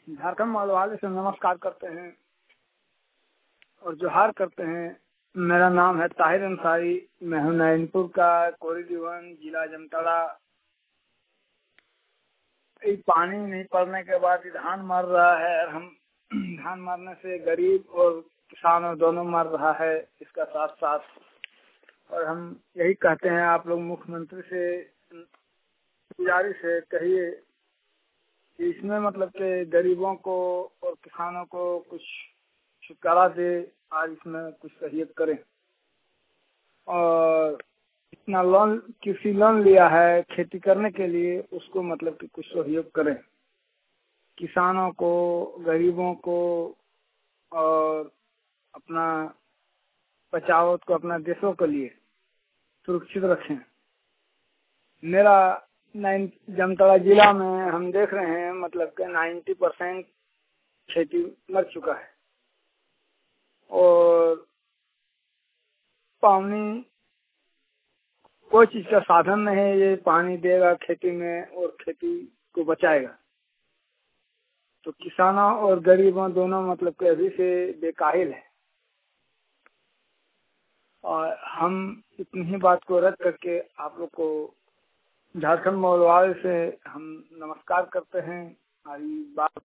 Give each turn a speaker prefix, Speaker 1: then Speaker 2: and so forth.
Speaker 1: Jharkhand model से नमस्कार करते हैं और जोहार करते हैं। मेरा नाम है ताहिर अंसारी। मैं हूँ नैनपुर का, कोरी दीवान, जिला जामताड़ा। पानी नहीं पड़ने के बाद धान मर रहा है और हम धान मरने से गरीब और किसान दोनों मर रहा है इसका साथ साथ। और हम यही कहते हैं, आप लोग मुख्यमंत्री से गुजारिश है, कहिए कि इसमें मतलब के गरीबों को और किसानों को कुछ छुटकारा दे और इसमें कुछ सहयोग करें। और इतना लोन, कृषि लोन लिया है खेती करने के लिए, उसको मतलब कि कुछ सहयोग करें किसानों को, गरीबों को, और अपना बचाव को, अपना देशों के लिए सुरक्षित रखें। मेरा जामताड़ा जिला में हम देख रहे हैं मतलब कि 90% खेती मर चुका है और पानी कोई चीज का साधन नहीं है। ये पानी देगा खेती में और खेती को बचाएगा, तो किसानों और गरीबों दोनों मतलब कि अभी से बेकाहिल है। और हम इतनी ही बात को रद्द करके आप लोग को झारखंड मॉडल से हम नमस्कार करते हैं। हमारी बात